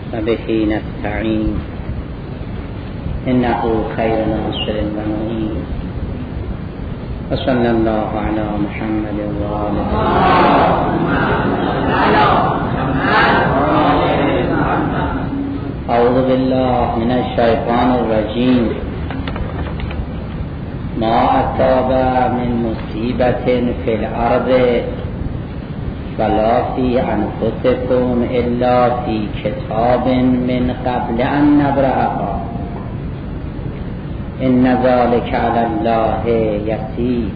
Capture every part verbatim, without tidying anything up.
وبه نستعين إنه خير ناصر ومعين وصلى الله على محمد وآله أعوذ بالله من الشيطان الرجيم ما أصاب من مصيبة في الأرض ولا في أنفسكم إلا في كتاب من قبل أن نبرأها إن ذلك على الله يسير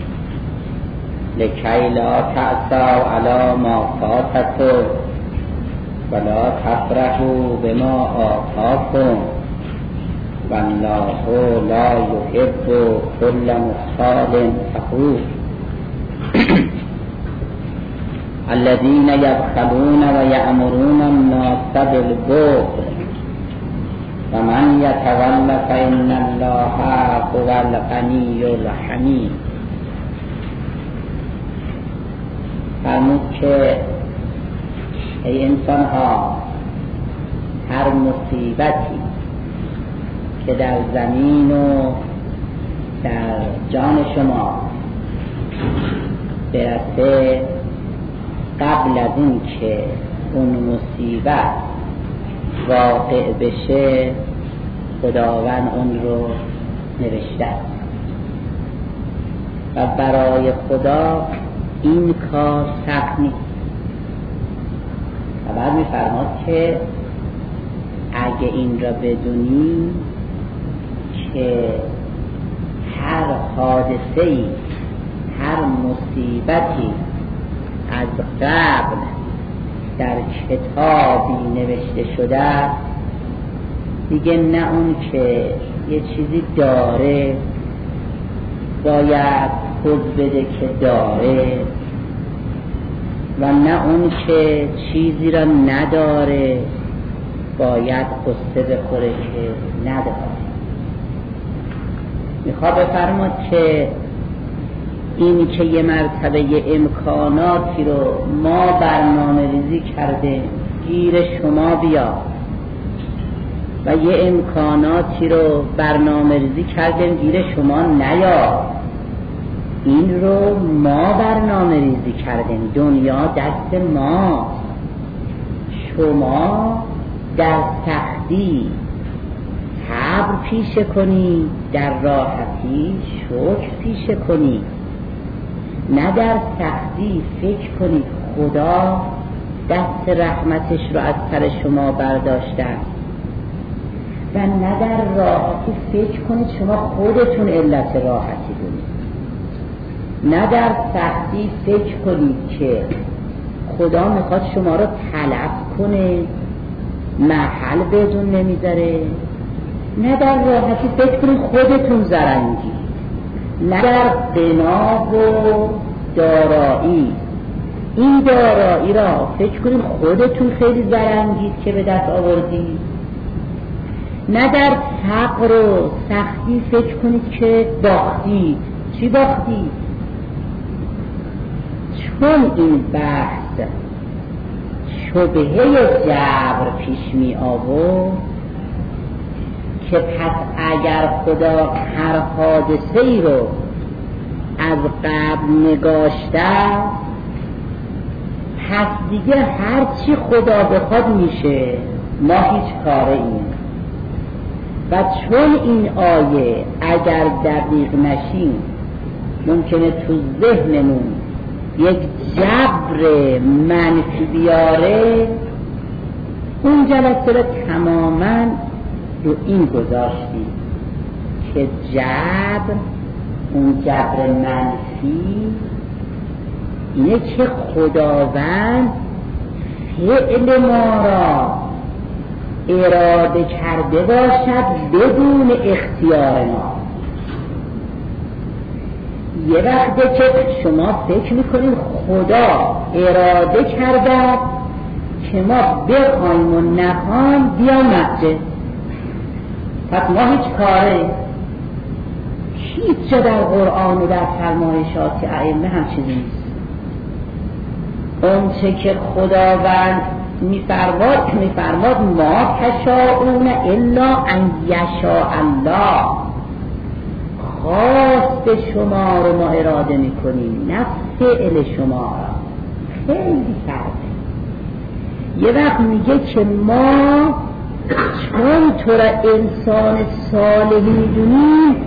لكي لا تأسوا على ما فاتكم ولا تفرحوا بما آتاكم والله لا يحب كل مختال فخور الذين يبخلون ويأمرون الناس بالبخل ومن يتولى فإن الله هو الغني الحمید. فرمود که ای انسان ها، هر مصیبتی که در زمین و در جان شما برسه، قبل از این که اون مصیبت واقع بشه خداوند اون رو نوشته و برای خدا این کار سخت نیست. و بعد می‌فرماد که اگه این را بدونی که هر حادثه‌ای، هر مصیبتی از قبل در کتابی نوشته شده، دیگه نه اون که یه چیزی داره باید خود بده که داره و نه اون که چیزی را نداره باید قصه بخوره که نداره. میخواد بفرماد که این که یه مرتبه یه امکاناتی رو ما برنامه ریزی کرده گیر شما بیا و یه امکاناتی رو برنامه ریزی کردیم گیر شما نیا، این رو ما برنامه ریزی کردیم، دنیا دست ما، شما در سختی صبر پیشه کنی، در راحتی شکر پیشه کنی، نه در سختی فکر کنید خدا دست رحمتش رو از سر شما برداشتن و نه در راحتی فکر کنید شما خودتون علت راحتی دونید، نه در سختی فکر کنید که خدا میخواد شما رو تلف کنه محل بدون نمیذاره، نه در راحتی فکر کنید خودتون زرنگی، نه در بنا و دارایی، این دارایی را فکر کنید خودتون خیلی زرنگید که به دست آوردید، نه در فقر و سختی فکر کنید که باختید. چی باختید؟ چون این بحث شبهه جبر پیش می آورد که پس اگر خدا هر حادثه ای رو از قبل نگاشته، پس دیگه هر چی خدا بخواد میشه، ما هیچ کاره ایم. و چون این آیه اگر دقیق نشیم ممکنه تو ذهنمون یک جبر منفی بیاره، اون جلسه رو تماماً رو این گذاشتیم که جبر، اون جبر منفی اینه که خداوند فعل ما را اراده کرده باشد بدون اختیار ما. یه وقته که شما فکر میکنید خدا اراده کرده که ما بخوایم و نخوایم بیام مسجد، پس ما هیچ کاره، هیچ جا در قرآن و در فرمایشات ائمه هم چیزی نیست. اون چه که خداوند میفرماد میفرماد ما تشاءون الا ان یشاء الله، خواست شما رو ما اراده میکنیم نه فعل شما را. خیلی فرقه. یه وقت میگه که ما چون تو را انسان صالحی میدونیم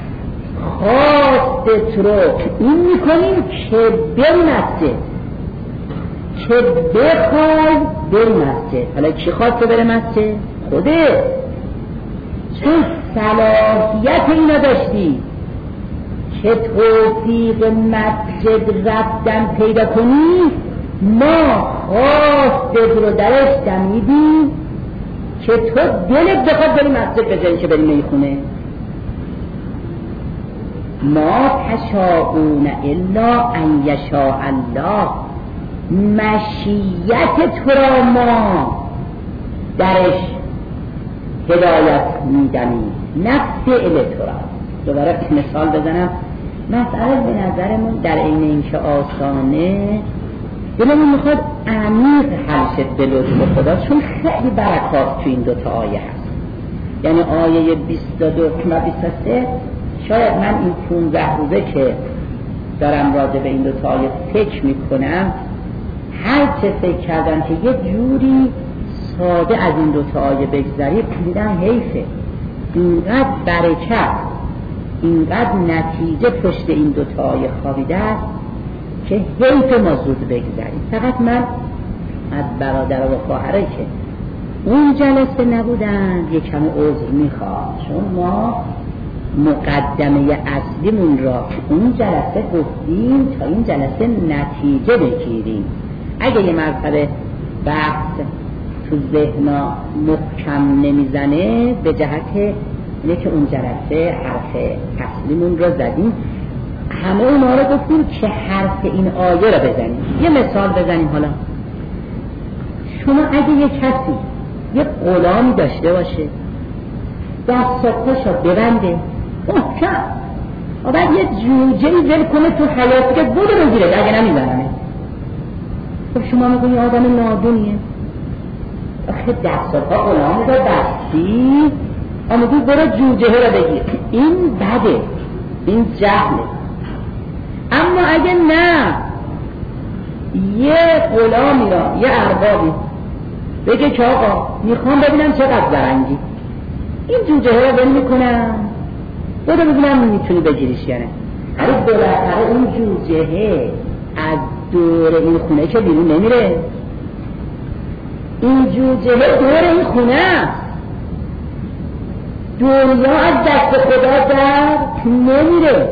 خواست رو این میکنیم که بری مسجد، که بخوای بری مسجد. حالا کی خواست تو بره مسجد؟ خوده، چون صلاحیت اینا داشتی که توفیق مسجد رفتن پیدا کنی، ما خواست رو درش دمیدیم که تو دلت بخواد بری مسجد بزنی که بری میخونه. ما تشاءون الا ان یشاء الله، مشیت تو را ما درش هدایت میدنیم نه فعل تو را. دوباره مثال بزنم، مسئله به نظرمون در این اینکه آسانه دلمون میخواد عمیق حل شد به لطف خدا، چون خیلی برکات تو این دوتا آیه هست. یعنی آیه بیست و دو و بیست و سه شاید من این پونزده روزه که دارم راجع به این دوتا آیه فکر میکنم، هر چه فکر کردم که یه جوری ساده از این دوتا آیه بگذری، دیدم حیفه، اینقدر برکت، اینقدر نتیجه پشت این دوتا آیه خوابیده است که حیف ما زود بگذریم. فقط من از برادر و خواهره که اون جلسه نبودن یکم عذر میخواد، چون ما مقدمه اصلیمون را اون جلسه گفتیم تا این جلسه نتیجه بگیریم. اگه یه مرتبه بحث تو ذهنا محکم نمیزنه به جهت اینه که اون جلسه حرف اصلیمون را زدیم، همه اونا رو گفتیم که حرف این آیه را بزنیم. یه مثال بزنیم. حالا شما اگه یه کسی یه غلامی داشته باشه، دست و پاشو ببنده محکم و بعد یه جوجه‌ای ول کنه تو حیاتی که بوده بگیره، اگه نمیزنه، خب شما میگونی آدم نادونیه. آخه دست و پا غلامی رو بستی آمدی برو جوجه را بگیر، این بده، این جهله. اما اگه نه یه غلامی را یه اربابی بگه که آقا میخوام ببینم چقدر زرنگی، این جوجه را بل میکنم برو ببینم میتونی بگیریش یا نه. هر بالاخره اون جوجه از دور این خونه که بیرون نمیره، این جوجه دور این خونه، دنیا از دست خدا در نمیره.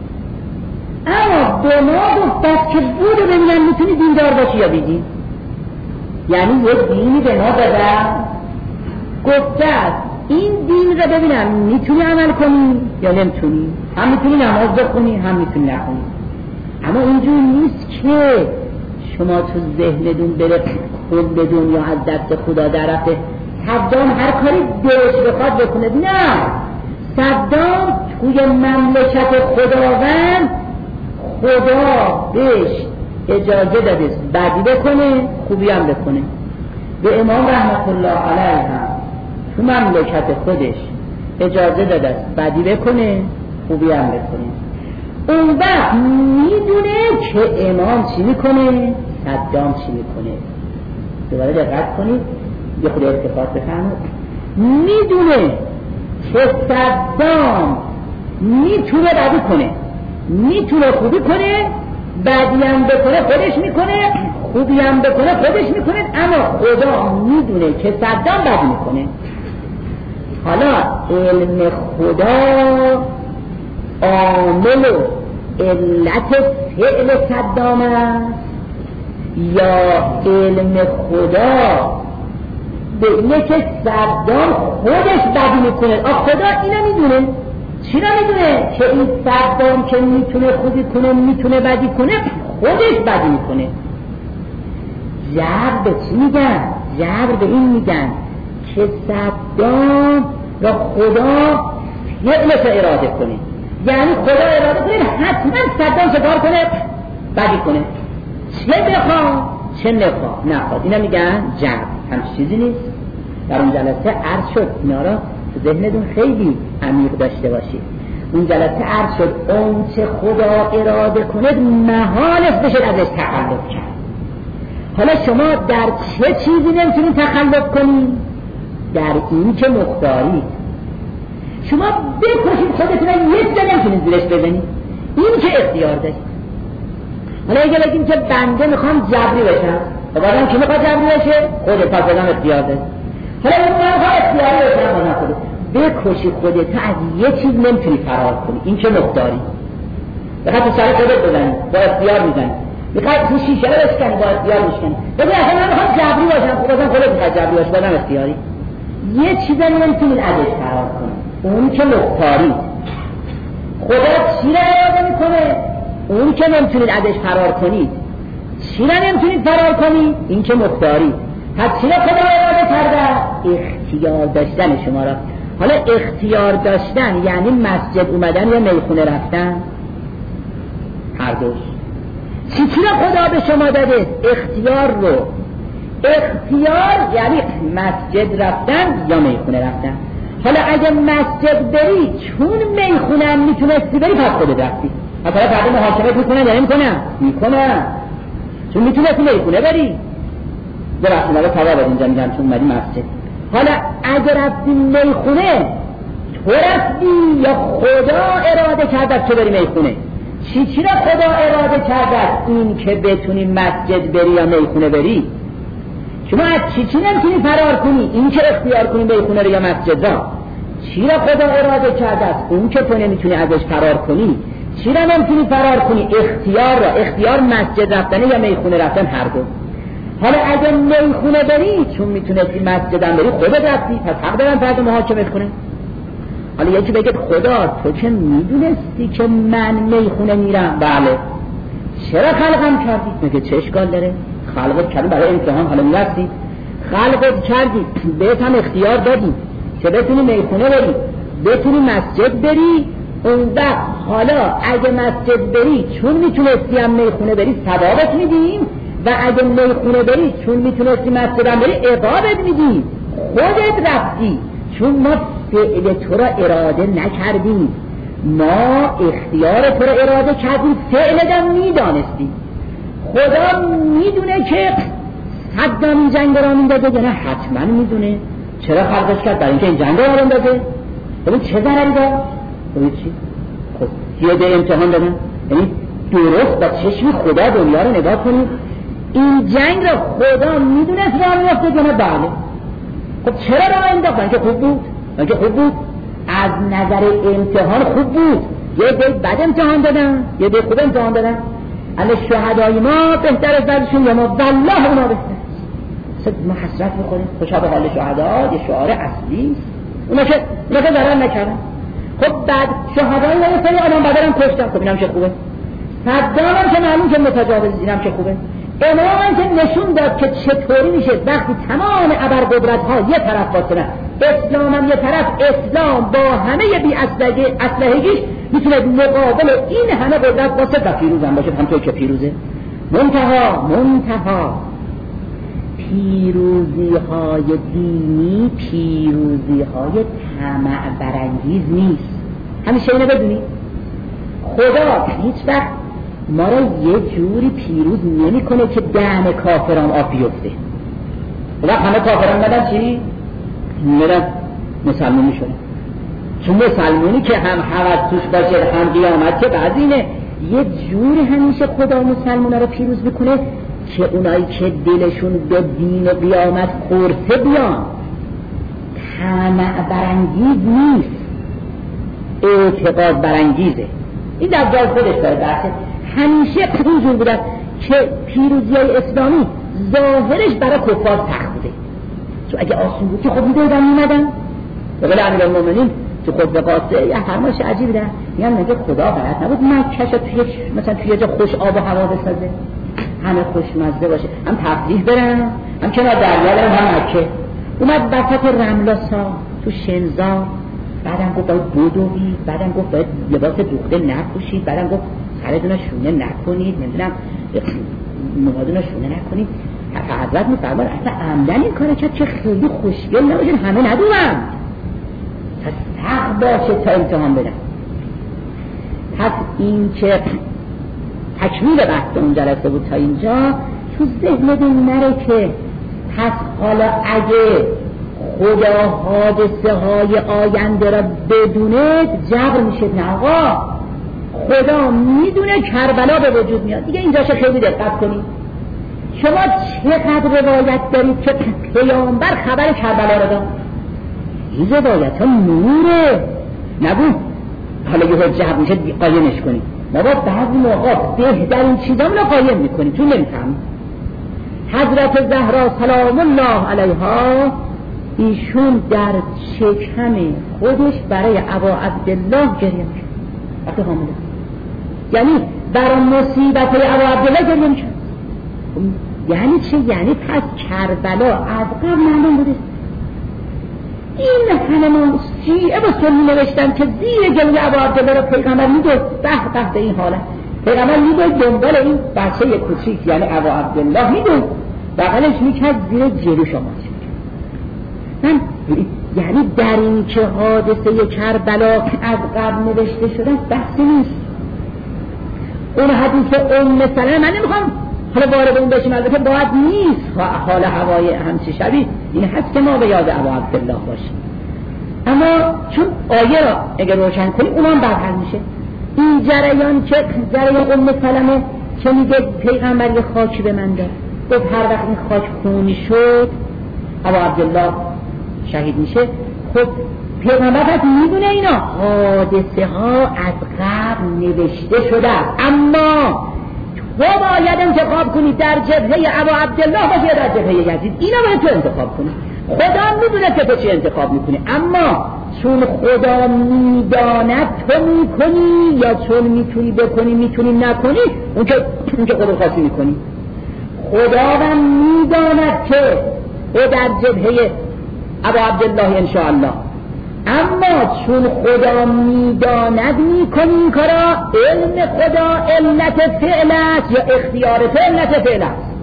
اما به ما گفت که بودو ببینم میتونی دیندار باشی یا بیدین، یعنی یه دینی به ما بدن گفته این دین را ببینم میتونی عمل کنی یا نمیتونی، هم میتونی نماز بخونی هم میتونی نخونی. اما اینجور نیست که شما تو ذهنتون بره کل دنیا از دست خدا در رفته، صدام هر کاری دلش بخواد بکنه. نه، صدام توی مملکت خداوند خدا بهش اجازه داده بدی بکنه خوبی هم بکنه. به امام رحمت الله علیه هم تو مملکت خودش اجازه داده بدی بکنه خوبی هم بکنه. اون وقت میدونه که امام چی میکنه، صدام چی میکنه. دوباره دقت کنید، یه خود ارتفاط بفرمایید. میدونه که صدام میتونه بدی کنه، میتونه خوبی کنه، بدی هم بکنه خودش میکنه، خوبی هم بکنه خودش میکنه. اما خدا میدونه که صدام بدی میکنه. حالا علم خدا عامل و علت فعل صدام است یا علم خدا به اینه که صدام خودش بدی میکنه؟ آه خدا اینو میدونه. چی رو میدونه؟ که این صدام که میتونه خوبی کنه میتونه بدی کنه خودش بدی میکنه. جبر به چی میگن؟ جبر به این میگن که صدام را خدا فعلش اراده کنه، یعنی خدا اراده کنه حتما صدام چه کار کنه؟ بدی کنه. چه بخواد چه نخواه نخواد، اینا میگن جبر. همچین چیزی نیست. در اون جلسه عرض شد، اینا را تو ذهنتون خیلی عمیق داشته باشید. اون جلسه عرض شد اون چه خدا اراده کنه محالش بشه ازش تخلف کرد. حالا شما در چه چیزی نمیتونید تخلف کنید؟ در این که مختاری. شما بکشید خودتون یک جا نمیتونید زیرش بزنید، این که اختیار دارید. حالا اگه بگیم که بنده میخوام جبری بشم، و بعدم که میخواد جبری بشه؟ خودت پس بازم اختیار دارید. حالا اگه میخوام اختیاری بشم بازم خودت بکشی خودت از یه چیز نمیتونی فرار کنی، این که مختاری. بخواد تو سر خودت بزنی با اختیار میزنی، میخواد تو شیشه رو بشکنی با اختیار میشکنی. بگی اصلا من میخوام جبری باشم، خب بازم خودت میخواد جبری باشه، بازم اختیاری. یه چیزی نمیتونید ازش فرار کنی، اون که مختاری. خدا چی را اراده میکنه؟ اون که نمیتونید ازش فرار کنید. چی را نمیتونید فرار کنید؟ این که مختاری. پس چی را خدا اراده کرده؟ اختیار داشتن شما را. حالا اختیار داشتن یعنی مسجد اومدن یا میخونه رفتن؟ هر دوش. چی چی را خدا به شما داده؟ اختیار رو. اختیار یعنی مسجد رفتن یا میخونه رفتن. حالا اگه مسجد بری چون میخونه هم میتونستی بری، پس خودت رفتی. مثلا فردا محاکمت میکنن یا نمیکنن؟ میکنن. چون میتونستی میخونه بری. درسته مالا ثواب اینجا میگم چون اومدی مسجد. حالا اگه رفتی میخونه تو رفتی یا خدا اراده کرده تو بری میخونه؟ چی چی را خدا اراده کرده؟ این که بتونی مسجد بری یا میخونه بری. شما از چی چی نمیتونی فرار کنی؟ این که اختیار کنی میخونه رو یا مسجد را. چی را خدا اراده کرده است؟ اون که تو نمیتونی ازش فرار کنی. چی را نمیتونی فرار کنی؟ اختیار را. اختیار مسجد رفتن یا میخونه رفتن هر دو. حالا اگه میخونه بری چون میتونستی مسجد هم بری خودت رفتی، پس حق دارن فردا محاکمت کنه. حالا یکی بگه خدا تو که میدونستی که من میخونه میرم، بله، چرا خلقم کردی؟ میگه چه اشکال داره؟ خلقت کردی برای امتحان، حالا میرفتی خلقت کردی، بهت هم اختیار دادی که بتونی میخونه بری، بتونی مسجد بری. اون وقت حالا اگه مسجد بری چون میتونستی هم میخونه بری ثوابت میدیم، و اگه میخونه بری چون میتونستی مسجد هم بری عقابت میدیم. خودت رفتی چون ما فعل تو را اراده نکردیم، ما اختیار تو را اراده کردیم، فعلت هم میدانستیم. خدا میدونه که حتما این جنگ را میندازه یا نه؟ حتما میدونه. چرا خلقش کرد؟ برای اینکه این جنگ را میندازه. ببین چه ضرری داره؟ ببین چی؟ خب یه ده امتحان دادن. یعنی درست با چشم خدا دنیا رو نگاه کنید. این جنگ را خدا میدونست را میفته یا نه؟ بله. خب چرا را انداختن؟ که خوب بود. که خوب بود. از نظر امتحان خوب بود. یه ده بد امتحان دادن، یه ده خوب امتحان دادن. اما شهدای ما بهتر از بعضشون یا ما والله اونا بهتر. صد ما حسرت میکنیم خوشا به حال شهدا، یه شعار اصلی اونا که اونا که ضرر نکردن. خب بعد شهدای ما یه سری آدم بدرم کشتن. خب اینم چه خوبه. صدام هم که معلوم که متجاوز، اینم چه خوبه. امام که نشون داد که چطوری میشه وقتی تمام ابرقدرت ها یه طرف باشه، اسلام هم یه طرف، اسلام با همه بی اسلحگیش میتونه مقابل این همه قدرت باشه و پیروز هم باشه، همطور که پیروزه. منتها منتها پیروزی های دینی پیروزی های طمع برانگیز نیست. همیشه اینو بدونی خدا هیچ وقت ما را یه جوری پیروز نمی کنه که دهن کافران آب بیفته. و همه کافران مدن چی؟ میرن مسلمانی شدن. چون مسلمانی که هم حوض توش باشه هم قیامت که بعد اینه یه جوری همیشه خدا مسلمان را پیروز میکنه که اونایی که دلشون به دین و قیامت خورسه بیان. طمع برانگیز نیست، اعتقاد برانگیزه. این در جای خودش داره بحثه. همیشه اینجور بوده که پیروزی های اسلامی ظاهرش برای کفار سخت بوده. چون اگه آسون بود که خب میدادن میمدن و بله امیرالمومنین تو خود قاصه یه فرمایش عجیبی ده، میگن مگه خدا بلد نبود مکه‌شو توی مثلا توی جا خوش آب و هوا بسازه، همه خوشمزه باشه، هم تفریح برن هم کنار دریا برن، هم مکه. اومد وسط رملاسا تو شنزار، بعدم گفت باید بدوید، بعدم گفت باید لباس دوخته نپوشید، بعدم گفت سرتون شونه نکنید، نمیدونم موهاتون شونه نکنید. حضرت میفرمان اصلا عمدن این کار کرد که خیلی خوشگل نباشن، همه ندونن، پس حق باشه تا امتحان بدن. پس این که تکمیل بحث اون جلسه بود تا اینجا، تو ذهنتون نره که پس حالا اگه خدا حادثه های آینده را بدونه جبر میشه. نه آقا، خدا میدونه کربلا به وجود میاد دیگه. اینجاشه خیلی دقت کنید. شما چقدر روایت دارید که پیامبر خبر کربلا را داد؟ این روایت ها نوره نبود حالا یه جبر میشه قایمش کنید. ما با بعضی موقع بهترین چیزامون رو قایم میکنیم چون نمیفهمیم. حضرت زهرا سلام الله علیها ایشون در شکم خودش برای ابا عبدالله گریه میکرد وقتی حامله، یعنی برای مصیبت ابا عبدالله گریه میکرد. یعنی چه؟ یعنی پس کربلا از قبل معلوم بوده. این همه ما شیعه و سنی نوشتن که زیر گلوی ابا عبدالله رو پیغمبر میدود. به به این حالت پیغمبر میدود دنبال این بچه کوچیک یعنی ابا عبدالله میدود بغلش میکرد زیر جلو شما. من یعنی در این که حادثه کربلا از قبل نوشته شده بحثی نیست. اون حدیث ام سلمه من نمیخوام حالا وارد اون بشیم، البته باید نیست حال هوای همچی شبیه این هست که ما به یاد ابا عبدالله باشیم، اما چون آیه را اگر روشن کنیم اونم برحل میشه. این جریان که جریان ام سلمه که میگه پیغمبر یه خاکی به من داد، گفت هر وقت این خاک خونی شد ابا عبدالله شهید میشه. خب پیغمبر پس میدونه اینا حادثه ها از قبل نوشته شده، اما تو باید انتخاب کنی در جبهه ابا عبدالله باشه یا در جبهه یزید. اینا باید تو انتخاب کنی. خدا میدونه که تو چی انتخاب میکنی، اما چون خدا میداند تو میکنی یا چون میتونی بکنی میتونی نکنی اون که اون که خدا خاصی میکنی. خدا میداند که او در جبهه ابا عبدالله انشاءالله، اما چون خدا میداند میکنی این کارا. علم خدا علت فعل است یا اختیار تو علت فعل است؟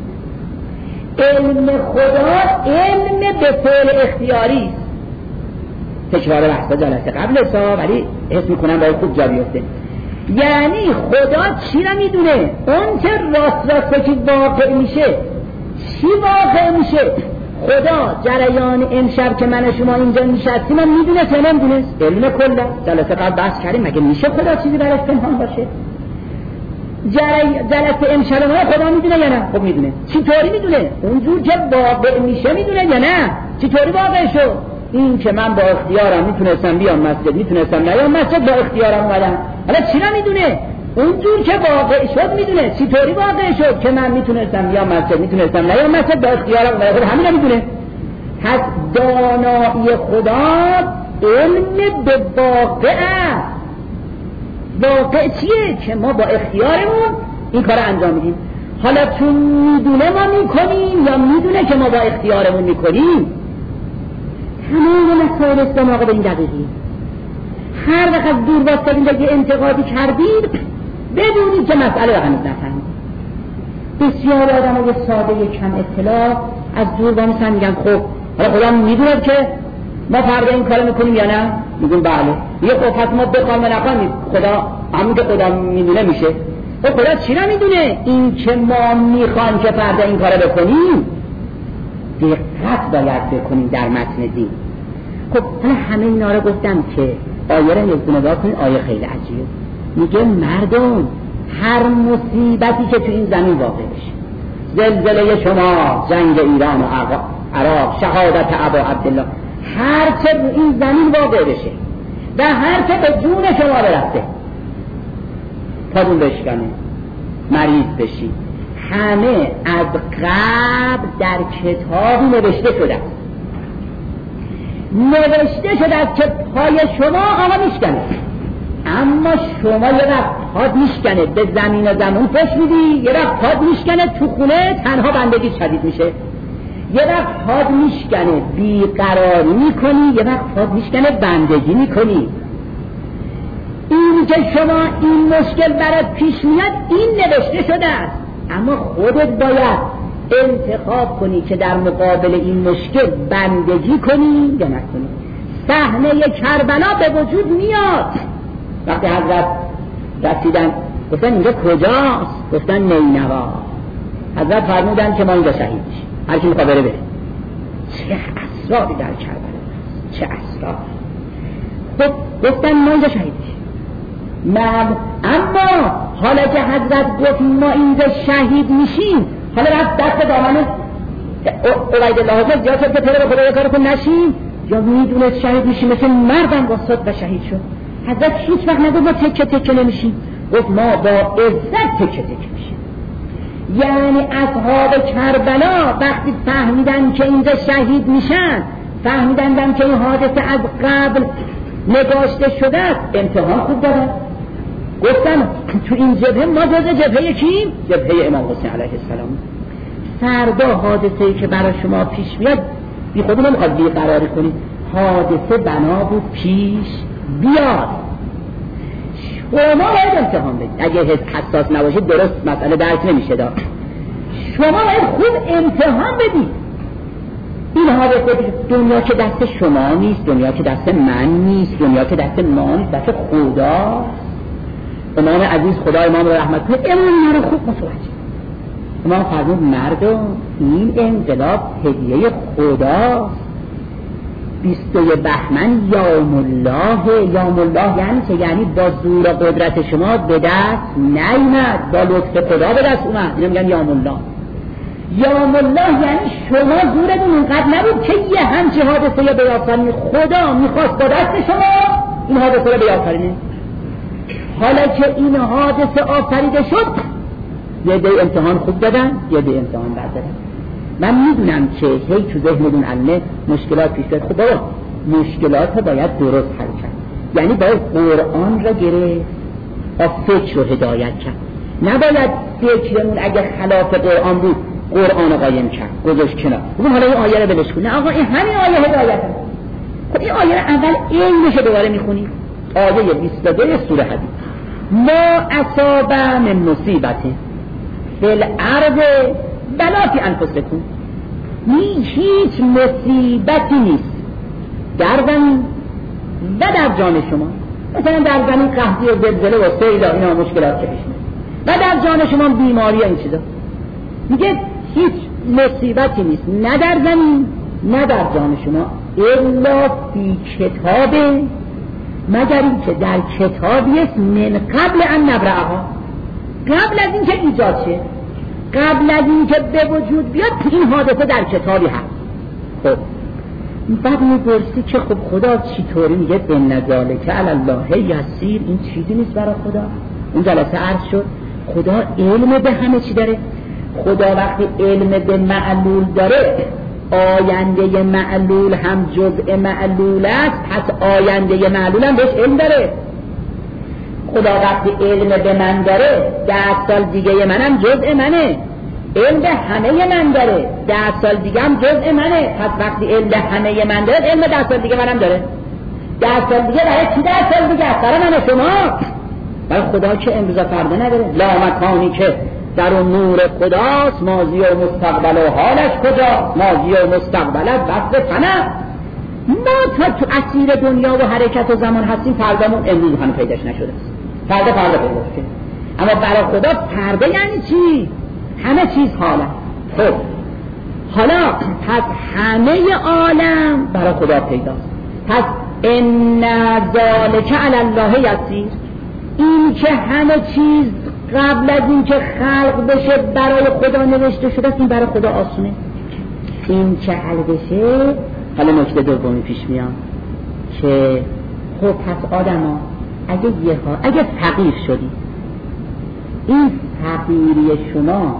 علم خدا علم به فعل اختیاری است. تکرار بحث جلسه قبل سا ولی حس میکنم باید خوب جا بیفته. یعنی خدا چی را میدونه؟ اون که راست راست که واقع میشه چی واقع میشه؟ خدا جریان امشب که من شما اینجا نشستیم من میدونه که نمیدونه. علم کلا جلسه قبل بحث کردیم مگه میشه خدا چیزی براش پنهان باشه؟ جلسه امشب ما خدا میدونه یا نه؟ خب میدونه. چی طوری میدونه؟ اونجور که واقع میشه میدونه یا نه؟ چی طوری واقع شد؟ این که من با اختیارم میتونستم بیام مسجد میتونستم نیام مسجد با اختیارم اومدم. حالا چی نمیدونه؟ اونجور که واقع شد میدونه. چی طوری واقع شد که من میتونستم بیام مسجد میتونستم نیام مسجد با اختیارم اومدم. همین نمیدونه. پس دانایی خدا علم به واقع است. واقع چیه؟ که ما با اختیارمون این کار انجام میدیم. حالا چون میدونه ما میکنیم یا میدونه که ما با اختیارمون میکنیم. تمام مسائل اسلام آقا به این دقیقی. هر وقت از دور واسطین دیگه انتقادی کردید بدونید که مسئله رو هنوز نفهمید. بسیار آدم های ساده کم اطلاع از دور با میسن میگن خب حالا خدا میدونه که ما فردا این کار میکنیم یا نه؟ میگون بله. یه خب پس ما بخوام و نخوام خدا همون که خدا میدونه میشه. خب خدا چی را میدونه؟ این که ما میخوام که فردا این کار بکنیم دقت باید بکنیم در متن دین. خب حالا همه اینا رو گفتم که آیه رو نگاه نگاه کنید. آیه خیلی عجیبه. میگه مردم هر مصیبتی که تو این زمین واقع بشه، زلزله شما، جنگ ایران و عراق، شهادت ابا عبدالله، هر چه این زمین واقع بشه و هر چه به جون شما برسه، کدوم بشکنه، مریض بشی، همه از قبل در کتابی نوشته شده است. نوشته شده است که پای شما آقا میشکنه، اما شما یه وقت پاد میشکنه به زمین و زمین پشت میدی، یه وقت پاد میشکنه تو خونه تنها بندگی شدید میشه، یه وقت پاد میشکنه بیقراری میکنی، یه وقت پاد میشکنه بندگی میکنی. این که شما این مشکل برات پیش میاد این نوشته شده است، اما خودت باید انتخاب کنی که در مقابل این مشکل بندگی کنی یا نکنی. صحنه کربلا به وجود میاد. وقتی حضرت رسیدن گفتن اینجا کجاست؟ گفتن نینوا. حضرت فرمودن که ما اینجا شهید میشیم، هر کی میخواد بره بره. چه اسراری در کربلا، چه اسرار. خب گفتن ما اینجا شهید میشیم. اما حالا که حضرت گفت ما اینجا شهید میشیم، حالا رفت دست دامن عبیدالله حافظ یا که پدر به خدا کار کن نشیم، یا میدونست شهید میشیم مثل مردم واسط و شهید شد. حضرت هیچ وقت نگفت ما تکه تکه نمیشیم، گفت ما با عزت تکه تکه میشیم. یعنی اصحاب کربلا وقتی فهمیدن که اینجا شهید میشن، فهمیدن که این حادثه از قبل نگاشته شده است، امتحان خوب دادن. گفتن تو این جبهه ما جز جبهه کیم؟ جبهه امام حسین علیه السلام. فردا حادثه‌ای که برای شما پیش میاد بی خودی نمیخواد بیقراری کنید، حادثه بنا بود پیش بیاد. شما باید امتحان بدید. اگه حساس نباشید درست مسئله درک نمیشه داد. شما باید خوب امتحان بدید. این حادثه دنیا که دست شما نیست، دنیا که دست من نیست، دنیا که دست ما نیست، دست خدا. امام عزیز خدا امام رو رحمت کنه، امام رو خوب متوجه. امام فرمود مردم این انقلاب هدیه خداست. بیستوی بهمن یوم الله. یوم الله یعنی چه؟ یعنی با زور و قدرت شما به دست نیامد، با لطف خدا به دست اومد. اینو میگن یوم الله. یوم الله یعنی شما زورتون اونقدر نبود که یه همچی حادثه بیافرینی. خدا میخواست با دست شما این حادثه رو بیافرینه. حالا که این حادثه آفریده شد، یه دی امتحان خوب دادن، یه دی امتحان بد دادن. من میدونم که هی تو ذهنتون علمه مشکلات پیش بیاد. خب بابا مشکلات رو باید درست حل کرد. یعنی باید قرآن را گرفت، با فکر رو هدایت کرد. نباید فکرمون اگه خلاف قرآن بود قرآن رو قایم کرد، گذاشت کنار. بگم حالا این آیه رو بلش کن. نه آقا این همین آیه هدایت هست. خب این آیه رو اول علمش رو دوباره میخونی. آیه بیست و دو سوره حدید. ما اصاب من مصیبتی فی الارض بلا فی انفسکم. هیچ مصیبتی نیست در زمین و در جان شما. مثلا در زمین قحطی و زلزله و سیل و اینا مشکلات که پیش میاد، و در جان شما بیماری و این چیزا. میگه هیچ مصیبتی نیست نه در زمین نه در جان شما الا فی کتاب، مگر این که در کتابی است من قبل ان نبرأها، قبل از این که ایجاد شه، قبل از این که به وجود بیاد این حادثه در کتابی هست. خب بعد میپرسی که خب خدا چطوری؟ میگه ان ذالک علی الله یسیر. این چیزی نیست برای خدا. اون جلسه عرض شد خدا علم به همه چی داره. خدا وقتی علم به معلول داره، آینده معلول هم جزء معلول است، پس آینده معلول هم بهش علم داره. خدا وقتی علم به من داره، ده سال دیگه منم جزء منه. علم به همه من داره، ده سال دیگه هم جزء منه. پس وقتی علم به همه من داره، علم ده سال دیگه منم داره. ده سال دیگه برای چی ده سال دیگه؟ برای من و شما. برای خدا که امروز و فردا نداره. لامکانی که در اون نور خداست، ماضی و مستقبل و حالش کجا؟ ماضی و مستقبلت بس فنه. ما تا تو اسیر دنیا و حرکت و زمان هستیم، فردامون امروز هم پیداش نشده است. فردا فردا پیدا شده. اما برای خدا فردا یعنی چی؟ همه چیز حالا. خب حالا پس همه عالم برای خدا پیداست. پس ان ذالک علی الله یسیر. این که همه چیز قبل از این که خلق بشه برای خدا نوشته شده است، این برای خدا آسونه. این که حل بشه، حالا نکته دومی پیش میاد که خب پس آدما اگه یه ها اگه فقیر شدی، این فقیری شما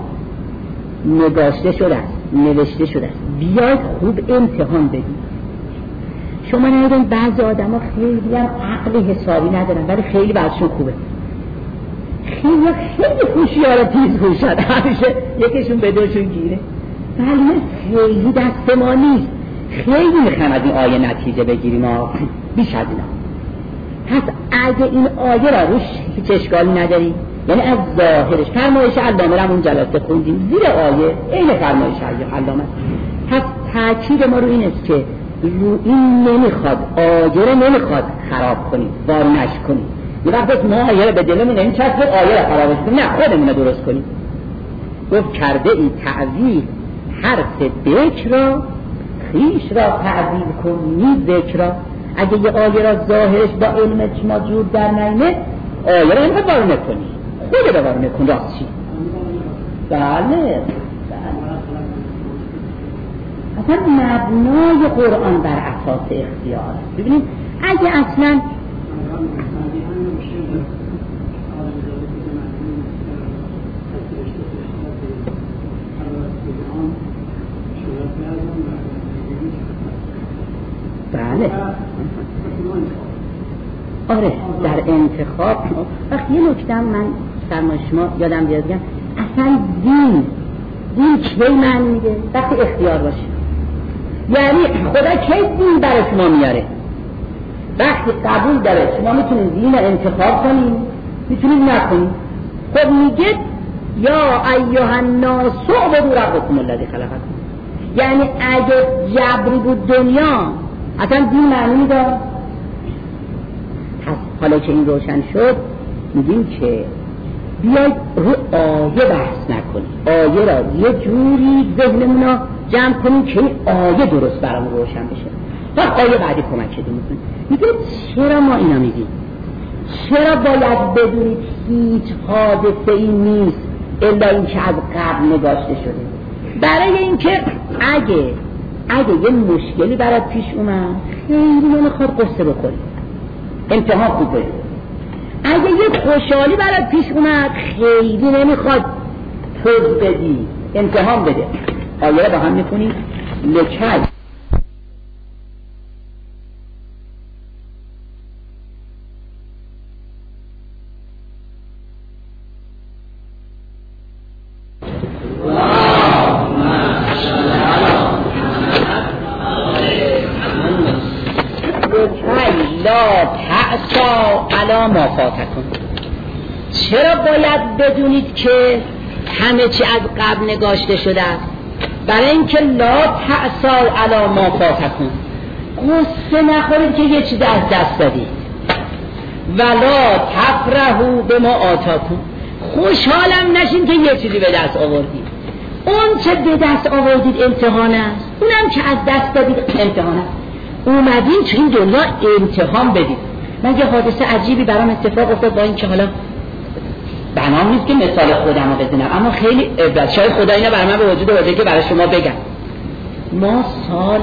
نگاشته شده است، نوشته شده است، بیاید خوب امتحان بدید. شما نمیدون بعضی آدما خیلی هم عقل حسابی ندارن ولی خیلی بعضشون خوبه. خیلی خیلی خوشیار تیز خوشد، همیشه یکیشون به دوشون گیره، ولی خیلی دست ما نیست. خیلی میخوایم از این آیه نتیجه بگیریم ها، بیش از اینا. پس اگه این آیه را روش هیچ اشکالی نداری، یعنی از ظاهرش. فرمایش علامه را اون جلسه خوندیم زیر آیه این فرمایش علامه. پس تاکید ما رو این است که رو این نمیخواد آیه رو نمیخواد خراب کنیم، وارنش کنیم. یه وقت ما آیه رو به دلمون این چسب آیه رو خرابش کنیم، نه خودمون رو درست کنیم. گفت کرده ای تعویل حرف بکر را خیش را تعویل کنی ذکر را. اگه یه آیه را ظاهرش با علم شما جور در نیمه، آیه را اینقدر وارنه کنی، خود رو وارنه کن. راست چی؟ بله اصلا مبنای قرآن بر اساس اختیار. ببینید اگه اصلا بله آره در انتخاب وقتی یه نکته من فرمایش شما یادم بیاد بگم، اصلا دین دین چه معنی میده؟ وقتی اختیار باشه. یعنی خدا کی دین برای شما میاره؟ وقتی قبول داره شما میتونید دین رو انتخاب کنید، میتونید نکنید. خب میگه یا ایها الناس اعبدوا ربکم الذی خلقکم. یعنی اگه جبری بود دنیا اصلا دین معنی میداد. پس حالا که این روشن شد میگیم که بیاید رو آیه بحث نکنیم، آیه را یه جوری ذهنمون رو جمع کنیم که این آیه درست برامون روشن بشه. پس آیه بعدی کمک کردیم میکنیم. میگه چرا ما اینا میگیم؟ چرا باید بدونید هیچ حادثه ای نیست الا این که از قبل نگاشته شده؟ برای اینکه اگه اگه یه مشکلی برات پیش اومد خیلی نمیخواد قصه بکنی، امتحان خوب بده. اگه یه خوشحالی برات پیش اومد خیلی نمیخواد پوز بدی، امتحان بده. آیه رو با هم میخونیم. لکل ما فاتکم. چرا باید بدونید که همه چی از قبل نگاشته شده است؟ برای اینکه لا تأسوا علی ما فاتکم، قصه نخورید که یه چیز از دست دادید. ولا تفرحوا بما آتاکم، خوشحالم نشین که یه چیزی به دست آوردید. اون چه به دست آوردید امتحان است، اونم که از دست دادید امتحان است. اومدین تو این دنیا امتحان بدید. من یه حادثه عجیبی برام اتفاق افتاد، با این که حالا بنام نیست که مثال خودم رو بزنم، اما خیلی عبرت شاید خدا اینو برای من به وجود آورده که برای شما بگم. ما سال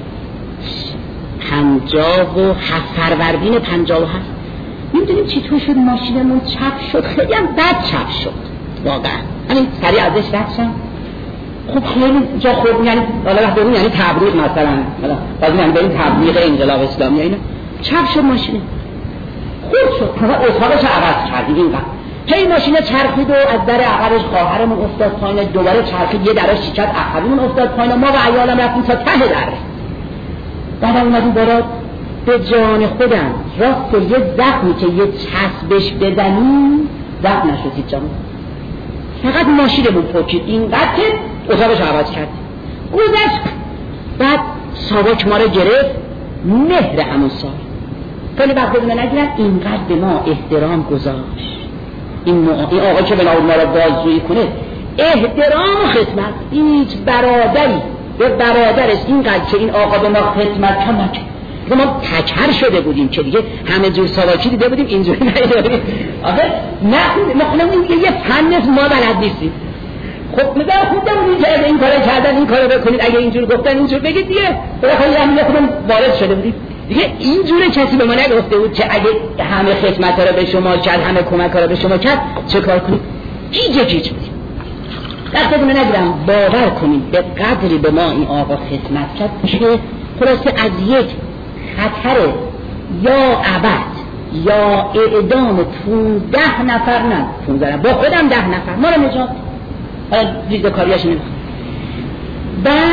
پنجاه و هفت فروردین پنجاه و هفت میدونیم چطور شد ماشینمون چپ شد، خیلی هم بد چپ شد واقعا. همین سریع ازش رد شدم. خب خیلی جا خود یعنی حالا وقت بریم یعنی تبلیغ مثلا حالا بازم یعنی بریم تبلیغ انقلاب اسلامی اینا، چپ شد ماشین خود شد. حالا اتاقش عوض کردیم اینقدر که این ماشین چرخید و از در عقبش خواهرمون افتاد پایین، دوباره چرخید یه درش شکست، عقبمون افتاد پایین، ما و عیالم رفتیم تا ته در. بعد اومدیم بالا به جان خودم راست یه زخمی که یه چسبش بزنیم زخم نشد هیچ جامون، فقط ماشینمون پوکید اینقدر که اتاقش عوض کرد. گذشت بعد ساواک ما رو گرفت، مهر همون سال خیلی وقت بدونه نگیرن اینقدر به ما احترام گذاشت. این, این آقا که به ما رو بازجویی کنه احترام و خدمت. هیچ برادری به برادرش اینقدر که این آقا به ما خدمت کم نکرد. ما تکر شده بودیم که دیگه همه جور ساواکی دیده بودیم، اینجوری ندیدیم. آخه نه ما خودمون یه فن ما بلد نیستیم. خب مثلا خوب نمونید که این کارو کردن این کارو بکنید، اگه اینجور گفتن اینجور بگید دیگه. بخاطر همین خودمون وارد شده بودیم دیگه. اینجوره کسی به ما نگفته بود که اگه همه خدمت‌ها رو به شما کرد، همه کمک‌ها رو به شما کرد، چه کار کنید؟ گیج گیج بودیم. دستتون نگیرم باور کنید به قدری به ما این آقا خدمت کرد که خلاصه از یک خطر یا ابد یا اعدام پونزده نفر نه پونزده با خودم ده نفر ما رو نجات. حالا ریزه کاریاش نمیخوام. بعد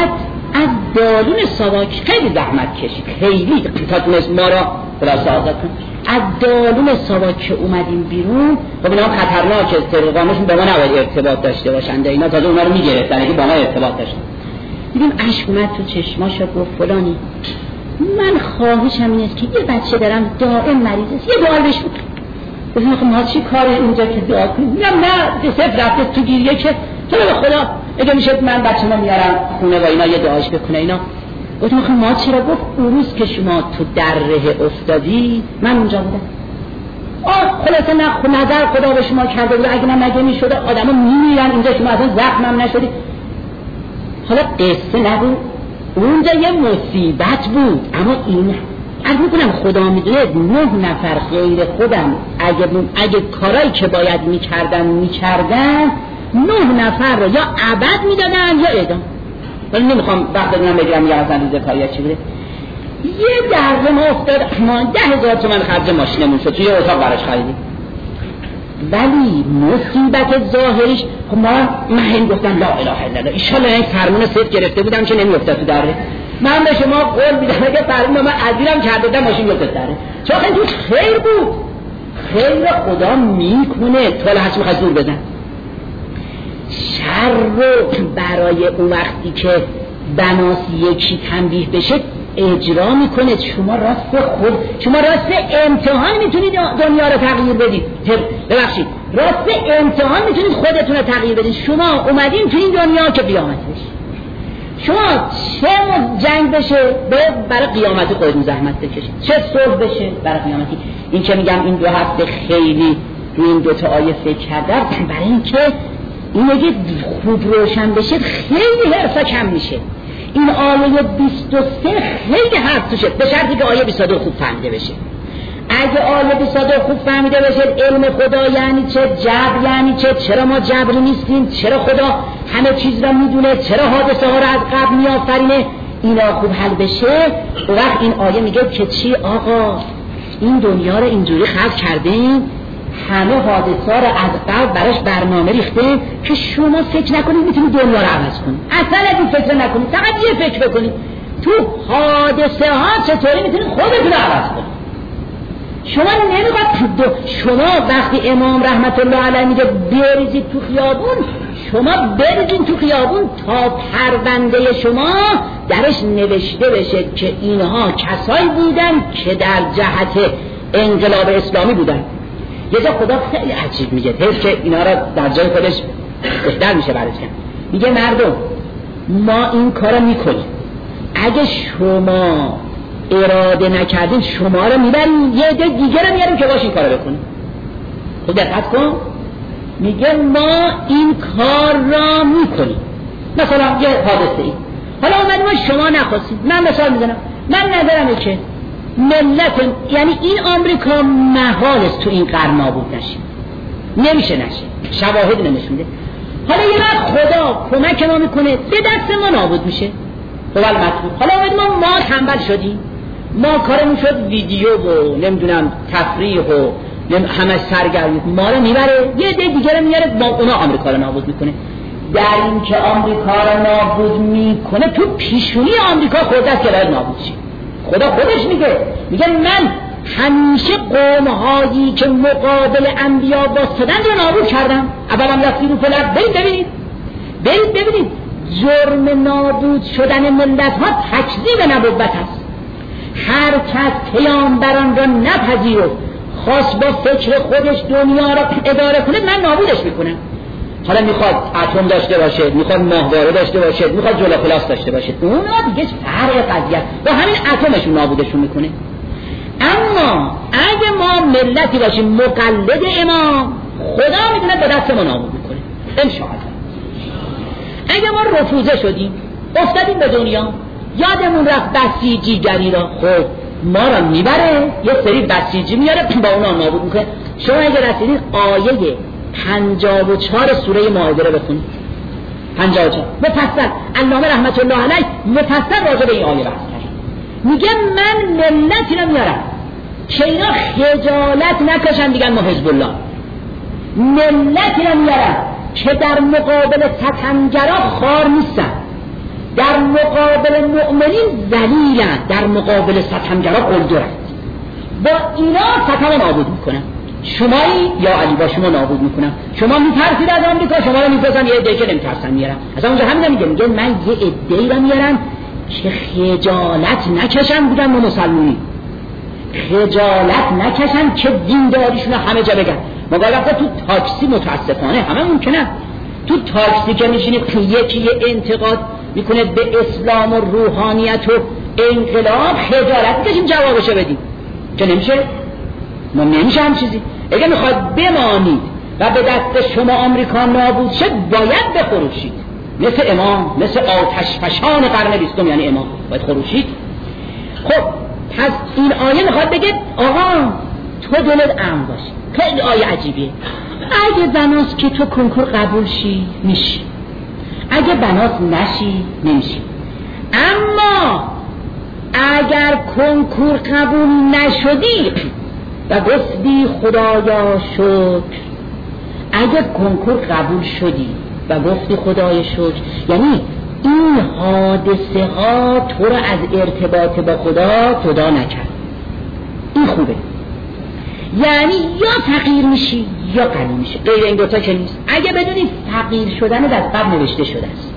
از دالون ساواک خیلی زحمت کشید، خیلی تا تونست ما را خلاصه آزاد کن. از دالون ساواک که اومدیم بیرون، خب اینا خطرناکه، سرقامشون با ما نباید ارتباط داشته باشند، اینا تازه اونا رو میگرفتن که با ما ارتباط داشتن. دیدیم اشک اومد تو چشماشو، گفت فلانی من خواهشم این است که یه بچه دارم دائم مریض است، یه دعا بهش بکن. گفتم خب ما چی کاره اینجا که دعا کنیم؟ میگم نه صرف رفته تو گیریه که تو به خدا اگه میشه من بچه‌مو میارم خونه و اینا یه دعاش بکنه اینا. گفتم خب ما چرا؟ گفت اون روز که شما تو در ره افتادی من اونجا بودم. آه خلاصه نه نظر خدا به شما کرده بود، اگه من نگه میشده آدما میمیرن اینجا، شما اصلا زخمم نشدی. حالا قصه نبود، اونجا یه مصیبت بود، اما این عرض میکنم خدا میدونه نه نفر غیر خودم اگه, اگه کارایی که باید میکردن میکردن نه نفر رو یا ابد میدادن یا اعدام. ولی نمیخوام وقت بدونم بگیرم یا اصلا روز کاری چی بوده. یه درده ما افتاد، ما ده هزار تومن خرج ماشینمون شد، توی اتاق براش خریدیم. ولی مصیبت ظاهریش خب ما من هم گفتم لا اله الا الله، ایشالله این فرمون صرف گرفته بودم که نمیافتاد تو دره. من به شما قول میدم اگه فرمون من ادیرم کرده بودم ماشین میافتاد دره، چون خیلی توش خیر بود. خیر خدا میکنه، تو هرچی میخواد زور بزن. شر رو برای اون وقتی که بناس یکی تنبیه بشه اجرا میکنه. شما راست خود شما راست امتحان میتونید دنیا رو تغییر بدید. ببخشید راست امتحان میتونید خودتون رو تغییر بدید. شما اومدین تو این دنیا که قیامت بشه. شما چه جنگ بشه باید برای قیامت خودتون زحمت بکشید، چه صلح بشه برای قیامتی. این که میگم این دو هفته خیلی روی این دو تا آیه فکر کردم برای اینکه این اگه خوب روشن بشه خیلی حرفا کم میشه. این آیه بیست و سه خیلی حرف توشه، به شرطی که آیه بیست و دو خوب فهمیده بشه. اگه آیه بیست و دو خوب فهمیده بشه علم خدا یعنی چه، جبر یعنی چه، چرا ما جبری نیستیم، چرا خدا همه چیز را میدونه، چرا حادثه ها را از قبل میآفرینه، اینا خوب حل بشه، و وقت این آیه میگه که چی آقا این دنیا رو اینجوری خلق کردیم، همه حادثه را از قبل براش برنامه ریخته که شما فکر نکنید میتونید دنیا رو عوض کنید. اصلا اگه فکر نکنید، فقط یه فکر بکنید تو حادثه ها چطوری میتونید خودتون رو عوض کنید. شما نمیخواد دو شما وقتی امام رحمت الله علیه میگه بریزید تو خیابون، شما بریزید تو خیابون تا پرونده شما درش نوشته بشه که اینها کسایی بودن که در جهت انقلاب اسلامی بودن. یه جا خدا خیلی عجیب میگه، حیف که اینا را در جای خودش بهتر میشه برش کرد. میگه مردم ما این کارو میکنیم، اگه شما اراده نکردین شما رو میبریم یه عده دیگه رو میاریم که باش این کارو بکنیم. خب دقت کن، میگه ما این کار را میکنیم. مثلا یه حادثه ای حالا اومدیم ما شما نخواستید، من مثال میزنم، من نظرمه که ملت یعنی این آمریکا محال است تو این قرن نابود نشه، نمیشه نشه، شواهد نمیشه. حالا یه وقت خدا کمک ما میکنه به دست ما نابود میشه. خب المطلوب حالا اومدیم ما ما تنبل شدیم، ما کارمون شد ویدیو و نمیدونم تفریح و همه سرگرمی، ما رو میبره یه ده دیگه رو میاره، با اونا آمریکا رو نابود میکنه. در این که آمریکا رو نابود میکنه تو پیشونی آمریکا خورده است که باید نابود شه. خدا خودش میگه میگه من همیشه قوم‌هایی که مقابل انبیا واسطدن رو نابود کردم. اولا رفتی رو فلک برید ببینید برید ببینید جرم نابود شدن ملت ها تکذیب نبوت است. هر کس پیامبران را نپذیرفت خواست با فکر خودش دنیا را اداره کنه، من نابودش میکنم. حالا میخواد اتم داشته باشه، میخواد ماهواره داشته باشه، میخواد جلو پلاس داشته باشه، اونا دیگه فرق قضیه با همین اتمشون نابودشون میکنه. اما اگه ما ملتی باشیم مقلد امام، خدا میدونه به دست ما نابود میکنه انشاءالله. اگه ما رفوزه شدیم افتادیم به دنیا، یادمون رفت بسیجیگری را، خب ما را میبره یه سری بسیجی میاره با اونا نابود میکنه. شما اگه رسیدید آیه پنجاه و چهار سوره مائده رو بخونید، پنجاه و چهار مفصل علامه رحمت الله علیه مفصل راجع به این آیه بحث کرد. میگه من ملتی رو میارم که اینا خجالت نکشن دیگن ما حزب الله، ملتی رو میارم که در مقابل ستمگرا خار نیستن، در مقابل مؤمنین ذلیلند، در مقابل ستمگرا قلدرند. با اینا ستم نابود میکنن. شمایی یا علی با شما نابود میکنم. شما میترسید از آمریکا، شما رو میپرسن یه عده که نمیترسن میارم. اصلا اونجا همین میگه میگه من یه عده‌ای رو میارم که خجالت نکشن بودن ما مسلمانی، خجالت نکشن که دینداریشون همه جا بگن. ما گاهی وقتا تو تاکسی متاسفانه همه ممکنه تو تاکسی که میشینیم یکی یه انتقاد میکنه به اسلام و روحانیت و انقلاب، خجالت میکشیم جوابشو بدیم که نمیشه. ما نمیشه هم چیزی. اگه میخواد بمانید و به دست شما آمریکا نابود شد باید بخروشید، مثل امام، مثل آتش فشان قرن بیستم، یعنی امام باید خروشید. خب پس این آیه میخواد بگه آقا تو دلت امن باشه. خیلی آیه عجیبیه. اگه بناست که تو کنکور قبول شی میشی، اگه بناست نشی نمیشی. اما اگر کنکور قبول نشدی و گفتی خدایا شکر، اگه کنکور قبول شدی و گفتی خدایا شکر، یعنی این حادثه ها تو رو از ارتباط با خدا جدا نکرد. این خوبه. یعنی یا فقیر میشی یا غنی میشی، غیر این دوتا که نیست. اگه بدونی فقیر شدن از قبل نوشته شده است،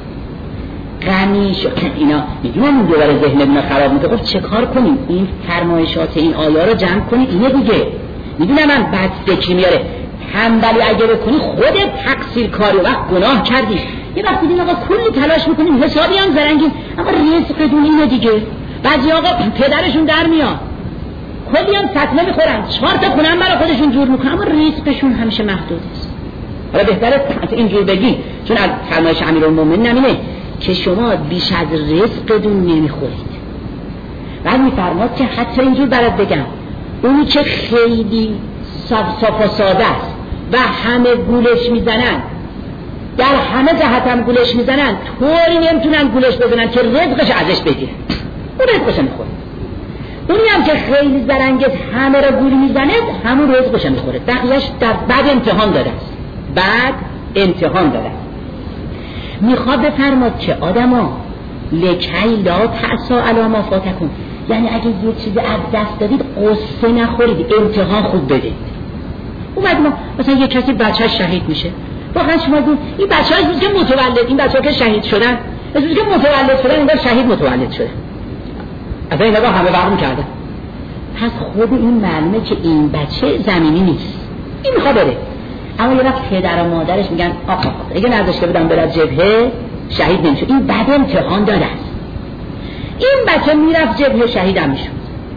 غنی شد، اینا میدونم این دوباره ذهنمون خراب میکنه. خب چه کار کنیم؟ این فرمایشات این آیه رو جمع کنی. اینه دیگه. میدونم من بد فکری میاره. تنبلی اگه بکنی خودت تقصیر کاری وقت گناه کردی. یه وقتی دیدین آقا کلی تلاش میکنیم حسابی هم زرنگیم، اما رزق دون اینه دیگه. بعضی آقا پدرشون در میاد کلی هم فتنه میخورن، چهار تا خونه هم برای خودشون جور میکنن، اما رزقشون همیشه محدود است. حالا بهتره اینجور بگی، چون از فرمایش امیرالمومنین نمینه که شما بیش از رزقتون نمیخورید. بعد میفرماد که حتی اینجور برات بگم، اونی که خیلی صاف صاف و ساده است و همه گولش میزنن، در همه جهت هم گولش میزنن، طوری نمیتونن گولش بزنن که رزقش ازش بگیره. اون رزقش میخوره. اونی هم که خیلی زرنگه همه را گول میزنه، همون رزقش میخوره. بقیهش در بعد امتحان داده است. بعد امتحان داده است. میخواد بفرماد که آدما لکی لا تأسا علی ما فاتکم، یعنی اگه یه چیز از دست دادید قصه نخورید، امتحان خوب بدید. اومد ما مثلا یه کسی بچه‌اش شهید میشه، واقعا شما گفت این بچه‌ها از که متولد، این بچه‌ها که شهید شدن، از که متولد شدن انگار شهید متولد شده. اصلا اینا با همه برم کرده. پس خود این معلومه که این بچه زمینی نیست، این میخواد بره. اما یه وقت پدر و مادرش میگن آقا اگه نذاشته بودم بره جبهه شهید نمیشه. این بعد امتحان داده است. این بچه میرفت جبهه شهید هم میشد.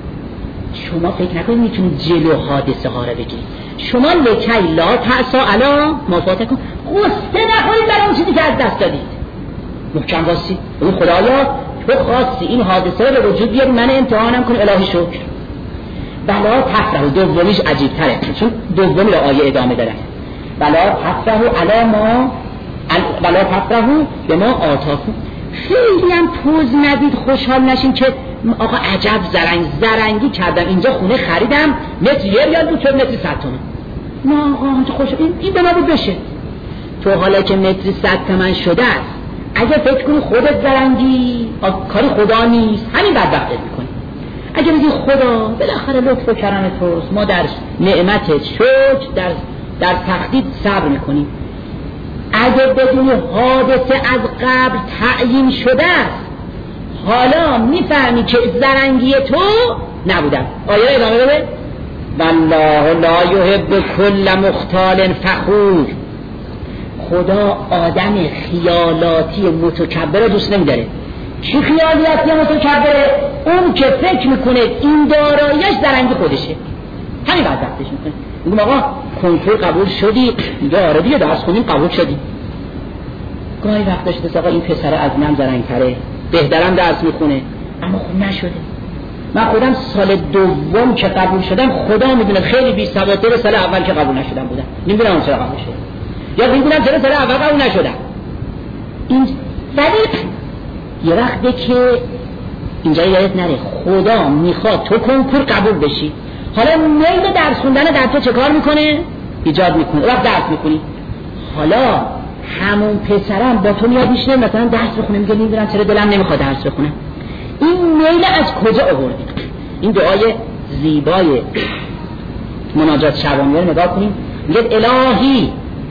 شما فکر نکنید میتونید جلو حادثه ها رو بگیرید. شما لکی لا تأسا علی ما فاتکم، قصه نخورید برای اون چیزی که از دست دادید. محکم واسید. اون خدایا تو خواستی این حادثه رو به وجود بیاری، من امتحانم کن، الهی شکر. بلا تفرحوا، دومیش عجیب تره چون دومی رو آیه ادامه داره. بلا تفرحوا علی ما بلا تفرحوا به ما آتاکم. خیلی هم پوز ندید، خوشحال نشین که آقا عجب زرنگ زرنگی کردم، اینجا خونه خریدم متر یه ریال بود، چون متر صد تومن. نه آقا خوش این, این به ما بود بشه. تو حالا که متر صد تومن شده است، اگه فکر کنی خودت زرنگی کاری خدا نیست، همین بدبختت میکنی. اگه بگی خدا بالاخره لطف و کرم توست، ما در نعمتت شکر، در در تخدید صبر میکنیم. اگه بدونی حادثه از قبل تعیین شده است، حالا میفهمی که زرنگی تو نبودم. آیه ادامه بده. والله لا یحب کل مختال فخور. خدا آدم خیالاتی متکبر رو دوست نمیداره. چی خیالاتی متکبره؟ اون که فکر میکنه این داراییش زرنگی خودشه، همین بدبختش میکنه. میگم آقا کنکور قبول شدی، میگه آره دیگه درس خوندیم قبول شدی. گاهی وقت داشته آقا این پسر از من زرنگ‌تره، بهترم درس میخونه، اما خوب نشده. من خودم سال دوم که قبول شدم خدا میدونه خیلی بی سوادتر سال اول که قبول نشدم بودم. نمیدونم اون چرا قبول شد، یا میدونم چرا سال اول قبول نشدم. این ولی یه وقتی که اینجا یادت نره خدا میخواد تو کنکور قبول بشی، حالا میل درس خوندن در تو چه کار میکنه؟ ایجاد میکنه. وقت درس میکنی، حالا همون پسرم با تو میاد میشه مثلا درس بخونه، میگه نمیدونم چرا دلم نمیخواد درس بخونم. این میل از کجا آوردی؟ این دعای زیبای مناجات شبانیه رو نگاه کنیم. میگه الهی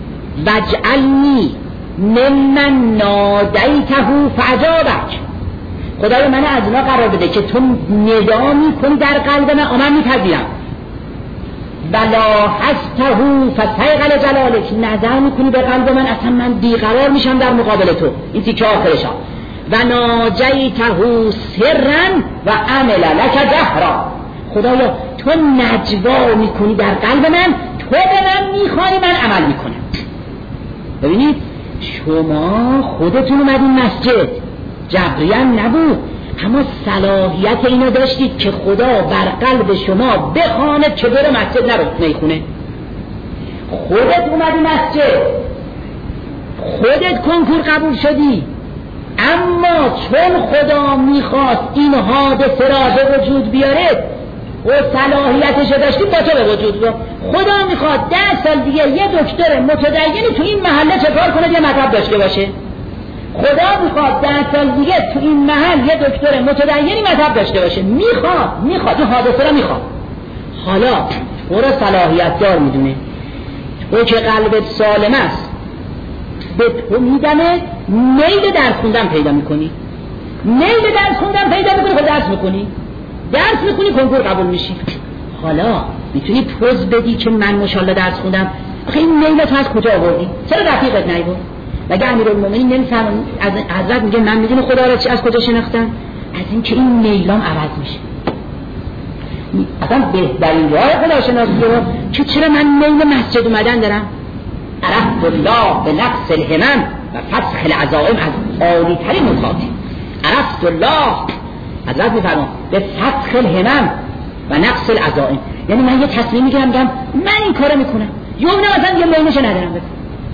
وجعلنی ممن نادیته فاجابک. خدای من از اونا قرار بده که تو ندا میکنی در قلب من، آمن میپذیرم. ولا حسته فسیقل جلالک، نظر میکنی به قلب من اصلا من بیقرار میشم در مقابل تو. این تیکه آخرش ها. و ناجیته سرا و عمل لک جهرا. خدایا تو نجوا میکنی در قلب من، تو به من میخوانی، من عمل میکنم. ببینید شما خودتون اومدین مسجد، جبریان نبود، اما صلاحیت اینو داشتید که خدا بر قلب شما بخواند که بره مسجد نره میخونه. خودت اومدی مسجد، خودت کنکور قبول شدی، اما چون خدا میخواست این حادثه را به وجود بیاره و صلاحیتش داشتی، با تو به وجود بیاره. خدا میخواد ده سال دیگه یه دکتر متدینی تو این محله چه کار کنه، یه مطلب داشته باشه. خدا میخواد ده سال دیگه تو این محل یه دکتر متدینی مطلب داشته باشه. میخواد میخواد این حادثه را میخواد. حالا تو را صلاحیت دار میدونه، تو که قلبت سالم است به تو میدمه، میل درس خوندن پیدا میکنی، میل درس خوندن پیدا میکنی، خود درس میکنی، درس میکنی، کنکور قبول میشی. حالا میتونی پوز بدی که من ماشاءالله درس خوندم. آخه این میل تو از کجا آوردی؟ چرا رفیقت نیبود؟ مگه امیرالمومنین نمیفهمن؟ از حضرت میگه من میدونم خدا را چی از کجا شناختم؟ از این که این میلام عوض میشه. اصلا بهترین راه خدا شناسی رو که چرا من میل مسجد اومدن دارم؟ عرفت الله به نقص الهمم و فسخ العزائم، از عالی ترین نکات. عرفت الله حضرت میفرمان به فسخ الهمم و نقص العزائم، یعنی من یه تصمیم میگیرم میگم من این کارو میکنم، یا نه مثلا یه میلش ندارم بس.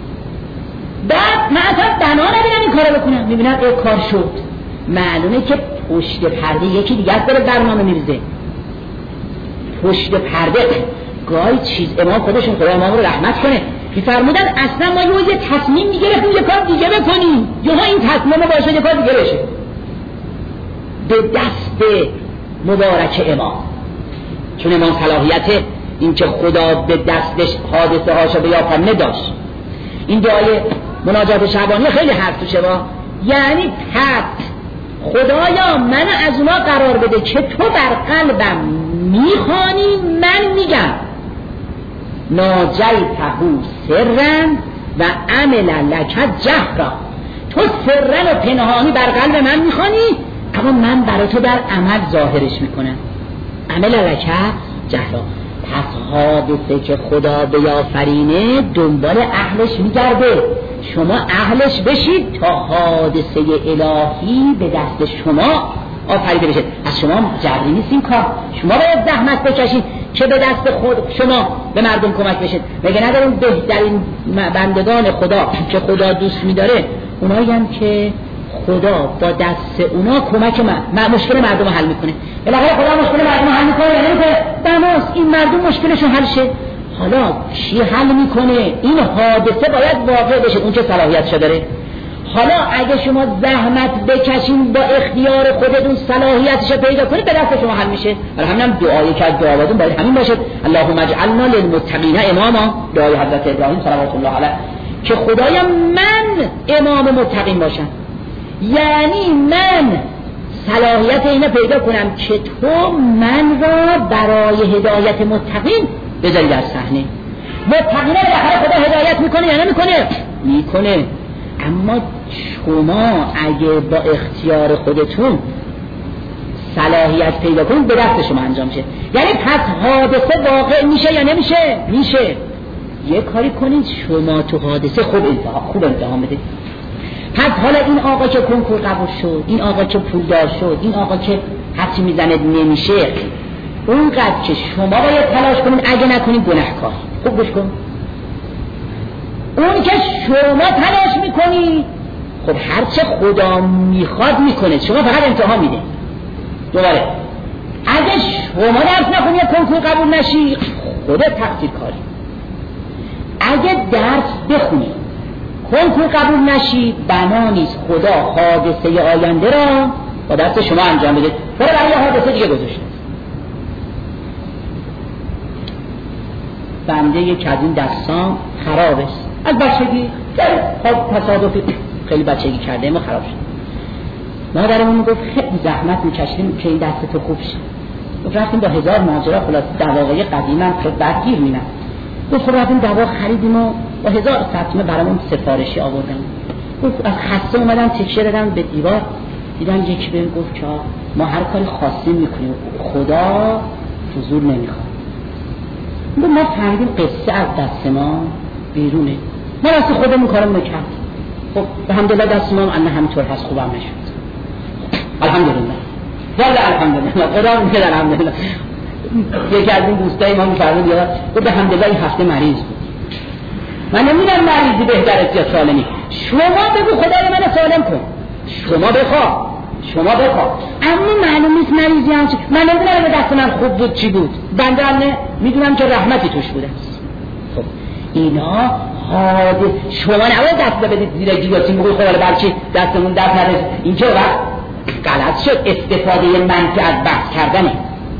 بعد من اصلا بنا ندارم این کارو بکنم، میبینم این کار شد. معلومه که پشت پرده یکی دیگه داره برنامه میریزه. پشت پرده گاهی چیز امام خودشون، خدا امام رو رحمت کنه، میفرمودن اصلا ما یه تصمیم میگرفتیم یه کار دیگه بکنیم، یا این تصمیم ما باشه یه کار دیگه بشه. به دست مبارک امام، چون امام صلاحیت این که خدا به دستش حادثه هاشو بیافرینه داشت. این دعای مناجات شعبانی خیلی حرف توشه با، یعنی پس خدایا من از اونا قرار بده که تو بر قلبم میخوانی، من میگم ناجیته سرا و عمل لک جهرا. تو سرا و پنهانی بر قلب من میخوانی، اما من برای تو در عمل ظاهرش میکنم. عمل لک جهرا. پس حادثه که خدا بیافرینه دنبال اهلش میگرده، شما اهلش بشید تا حادثه الهی به دست شما آفریده بشه. از شما جبری نیست این کار، شما باید زحمت بکشید که به دست خود شما به مردم کمک بشید. مگه نداریم بهترین بندگان خدا که خدا دوست میداره اونایی هم که خدا با دست اونا کمک من مشکل مردم حل میکنه. بالاخره خدا مشکل مردم حل میکنه یا نمیکنه؟ دماس این مردم مشکلشون حل شه. حالا چی حل میکنه؟ این حادثه باید واقع بشه، اون که صلاحیتش داره. حالا اگه شما زحمت بکشین با اختیار خودتون صلاحیتش پیدا کنید، به دست شما حل میشه. برای همین هم دعایی که از دعاواتون باید همین باشه، اللهم اجعلنا للمتقین اماما، دعای حضرت ابراهیم صلوات الله علیه، که خدایا من امام متقین باشم. یعنی من صلاحیت اینو پیدا کنم که تو من را برای هدایت متقین بذاری در صحنه. متقین را بالاخره خدا هدایت میکنه یا نمیکنه؟ میکنه. اما شما اگه با اختیار خودتون صلاحیت پیدا کنید، به دست شما انجام شه. یعنی پس حادثه واقع میشه یا نمیشه؟ میشه. یه کاری کنید شما تو حادثه خوب امتحان خوب امتحان بدید. پس حالا این آقا که کنکور قبول شد، این آقا که پولدار شد، این آقا که حتی میزنه نمیشه، اونقدر که شما باید تلاش کنید، اگه نکنید گناهکار. خوب گوش کن. اون که شما تلاش میکنید، خب هرچه خدا میخواد میکنه، شما فقط امتحان میده. دوباره اگه شما درس نکنی یا کنکور قبول نشی، خودت تقصیر کاری. اگه درس بخونی چون تو قبول نشی بنا نیست خدا حادثه آینده را با دست شما انجام بده، برای برای حادثه دیگه گذاشته. بنده یک از این دستان خراب است از بچگی، خب تصادفی خیلی بچگی کرده ما خراب شد. مادرمون میگفت خیلی زحمت میکشیم که این دست تو خوب شه. گفت رفتیم با هزار ماجرا، خلاص دواهای قدیمم خیلی بدگیر میمن. گفت خب رفتیم دوا خریدیم و با هزار سطمه برامون سفارشی آوردن. گفت از خسته اومدم تکشه دادم به دیوار، دیدم یکی بهم گفت که ما هر کاری خواستیم میکنیم، خدا حضور نمیخواد. ما فهمیدیم قصه از دست ما بیرونه، ما راست خودمون کارمون رو کردیم. خب الحمدلله دست ما انه همینطور هست، خوبم نشد. الحمدلله والله الحمدلله خدا میگه الحمدلله. یکی از این دوستای ما میفرمود یا گفت الحمدلله این هفته مریض بود. من نمیدونم مریضی بهتره یا سالمی. شما بگو خدای من سالم کن، شما بخوا شما بخوا اما معلوم نیست مریضی هم چی. من نمیدونم به دست من خوب بود چی بود، بنده هم میدونم که رحمتی توش بوده است. خب اینا حادث شما نباید دست بدید زیر گیلوتین بگوی خب برچی دستمون دست نداشت. این که وقت غلط شد، استفاده منفی از بحث کردنه.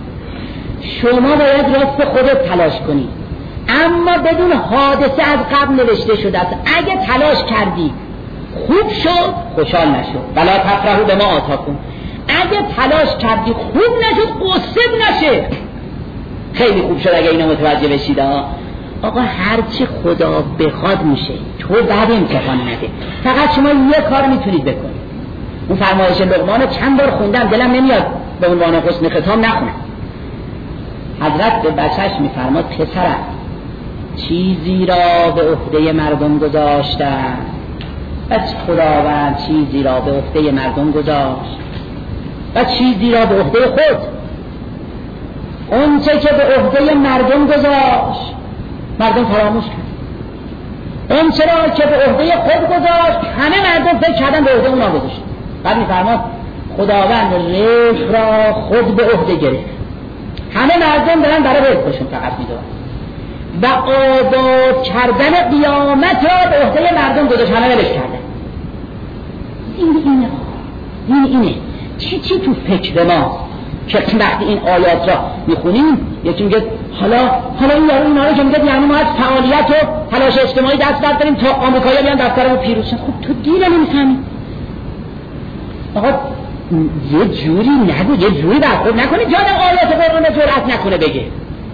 شما باید راست خودت تلاش کنی، اما بدون حادثه از قبل نوشته شده است. اگه تلاش کردی خوب شد خوشحال نشد، ولا تفرحوا بما آتاکم. اگه تلاش کردی خوب نشد قصه نشه. خیلی خوب شد اگه اینو متوجه بشید. آقا هرچی خدا بخواد میشه، تو بعد امتحان نده. فقط شما یه کار میتونید بکنید. اون فرمایش لقمان چند بار خوندم دلم نمیاد به عنوان حسن ختام نخونم. حضرت به بچه‌ش میفرماد پسرم چیزی را به عهده مردم گذاشتن، بس خداوند چیزی را به عهده مردم گذاشت و چیزی را به عهده خود. اون چه که به عهده مردم گذاشت مردم فراموش کرد، اون چرا که به عهده خود گذاشت همه مردم فکر کردن به عهده اونا گذاشت. بعد میفرماد خداوند رزق را خود به عهده گرفت، همه مردم دارن برای رزقشون فقط میدونن و آباد کردن قیامت را به عهده مردم گذاشت، همه ولش کردن. این اینه این اینه چی چی تو فکر ما که وقتی این آیات را میخونیم یکی میگه حالا حالا این یارو اینا رو که میگه یعنی ما از فعالیت و تلاش اجتماعی دست برداریم تا آمریکایی‌ها بیان دفترمون پیروز شن. خب تو دیگه نمیفهمی. آقا یه جوری نگو، یه جوری برخورد نکنی که آدم آیات قرآن رو جرأت نکنه بگه.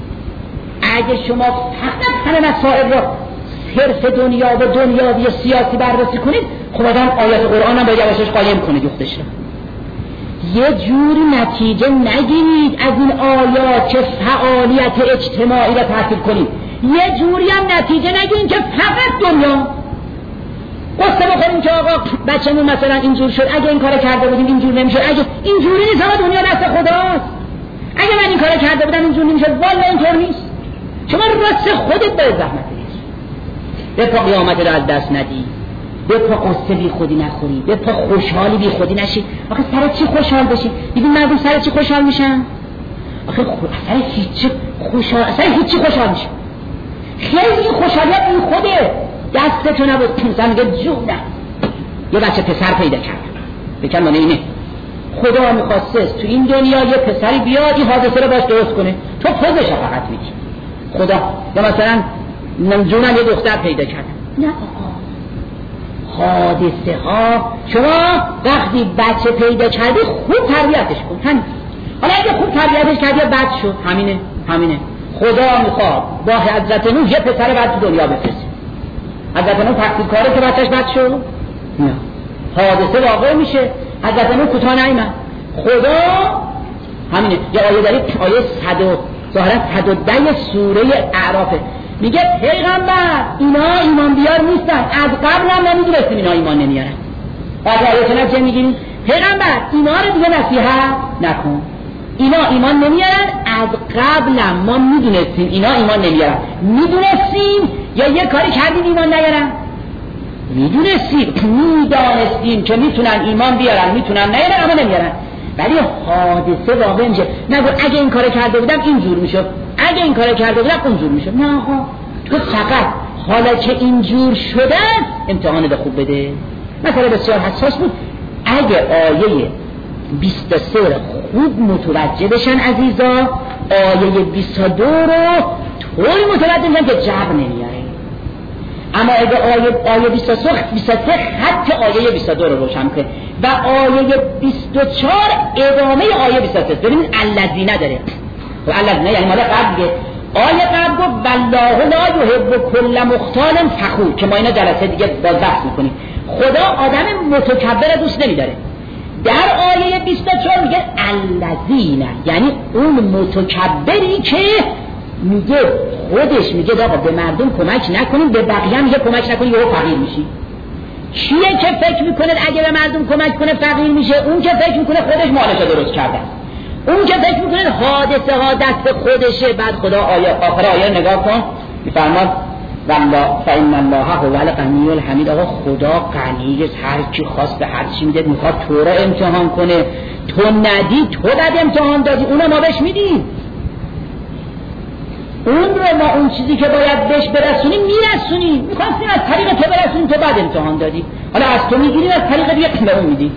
اگه شما فقط همه مسائل را صرف دنیا و دنیاوی سیاسی بررسی کنید، خب آدم آیات قرآن هم باید یواشش قایم کنه جفتش را. یه جوری نتیجه نگیرید از این آیات که فعالیت اجتماعی را تحصیل کنید، یه جوری هم نتیجه نگیرید که فقط دنیا. قصه بخوریم که آقا بچه‌مون مثلا اینجور شد، اگه این کار کرده بودیم اینجور نمیشد، اگه اینجوری نیست آقا دنیا دست خداست، اگه من این کار کرده بودم اینجور نمیشد. والله اینطور نیست. شما راست خودت به زحمت بکش، به پا قیامت رو از دست ندی، به پا قصه بی خودی نخوری، به پا خوشحالی بی خودی نشی. آخه سر چی خوشحال بشی؟ ببین مردم سر چی خوشحال میشن؟ آخه سر هیچ خوشحال سر هیچ خوشحال میشن. خیلی خوشحالیت بی خوده. دست تو نبود پونزن میگه جونم یه بچه پسر پیدا کردم. بکن مانه اینه خدا میخواسته تو این دنیا یه پسری بیاد این حادثه رو باش درست کنه، تو پوزش فقط میدی خدا. یا مثلا من جونم یه دختر پیدا کردم. نه آقا حادثه ها شما وقتی بچه پیدا کردی خوب تربیتش کن. همین. حالا اگه خوب تربیتش کردی بد شد، همینه همینه خدا میخواد با حضرت نوح یه پسر بعد تو دنیا بفرسته. حضرت نوح تقصیر کاره که بچهش بد شد؟ نه. حادثه واقع میشه. حضرت نوح کوتاه نیامد. خدا همینه. یا آیه دارید آیه صد و ظاهرا صد و ده سوره اعرافه میگه پیغمبر اینا ایمان بیار نیستن، از قبل هم نمیدونستیم اینا ایمان نمیارن. بعد آیه نجه میگیم پیغمبر اینا رو دیگه نصیحت نکن، اینا ایمان نمیارن، از قبل هم ما میدونستیم اینا ایمان نمیارن. میدونستیم یا یه کاری کردیم ایمان نیارن؟ میدونستیم، میدانستیم که میتونن ایمان بیارن میتونن نیارن اما نمیارن. ولی حادثه واقع میشه. نگو اگه این کار کرده بودم اینجور میشد، اگه این کار کرده بودم اونجور میشد. نه آقا تو فقط حالا که اینجور شده امتحان ده خوب بده. مثلا بسیار حساس بود، اگه آیه بیست و سه خوب متوجه بشن عزیزا، آیه بیست و دو رو طوری متوجه بشن که جبر نمیاره. اما اگه آیه آیه بیست و سه خط آیه بیست و دو رو روشن کنه و آیه بیست و چهار ادامه آیه بیست و سه، ببینید الذین نداره و الذین یعنی مال قبل دیگه. آیه قبل گفت والله لا یحب کل مختال فخور که ما اینا جلسه دیگه باز بحث میکنیم. خدا آدم متکبر دوست نمیداره. در آیه بیست و چهار میگه الذین، یعنی اون متکبری که میگه خودش میگه آقا به مردم کمک نکنیم، به بقیه میگه کمک نکنیم یهو فقیر میشی. کیه که فکر میکنه اگه به مردم کمک کنه فقیر میشه؟ اون که فکر میکنه خودش مالش درست کرده، اون که فکر میکنه حادثه ها دست خودشه. بعد خدا آیه آخر آیه نگاه کن میفرماد والله فإن الله هو الغنی الحمید. آقا خدا غنی است، هر کی خواست به هر چی میده. میخواد تو رو امتحان کنه، تو ندی، تو بعد امتحان دادی، اونو ما بهش میدیم. اون رو ما اون چیزی که باید بهش برسونیم میرسونیم. میخواستیم از طریق تو برسونیم، تو بعد امتحان دادی، حالا از تو میگیریم از طریق دیگه به اون میدی.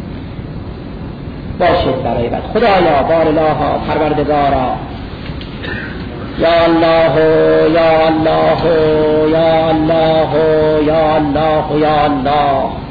باشد برای بعد. خدایا بار الله پروردگارا، یا الله یا الله یا الله یا الله یا الله